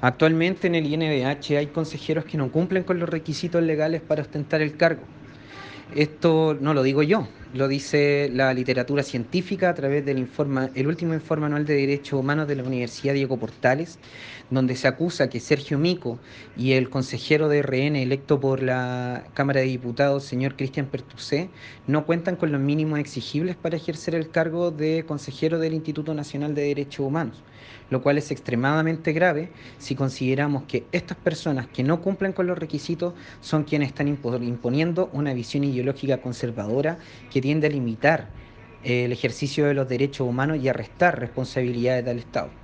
Actualmente en el INDH hay consejeros que no cumplen con los requisitos legales para ostentar el cargo. Esto no lo digo yo, lo dice la literatura científica a través el último informe anual de Derechos Humanos de la Universidad Diego Portales, donde se acusa que Sergio Mico y el consejero de RN electo por la Cámara de Diputados, señor Cristian Pertusé, no cuentan con los mínimos exigibles para ejercer el cargo de consejero del Instituto Nacional de Derechos Humanos, lo cual es extremadamente grave si consideramos que estas personas que no cumplen con los requisitos son quienes están imponiendo una visión ideológica conservadora que tiende a limitar el ejercicio de los derechos humanos y a restar responsabilidades al Estado.